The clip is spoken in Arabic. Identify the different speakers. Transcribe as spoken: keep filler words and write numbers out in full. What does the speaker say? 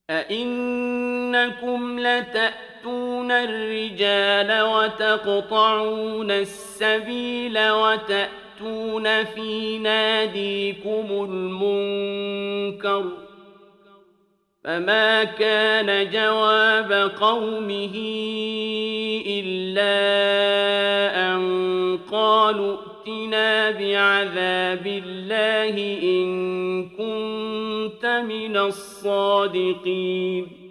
Speaker 1: أئنكم لتأتون الرجال وتقطعون السبيل وتأتون في ناديكم المنكر فما كان جواب قومه إلا أن قالوا ائتنا بعذاب الله إن كنت من الصادقين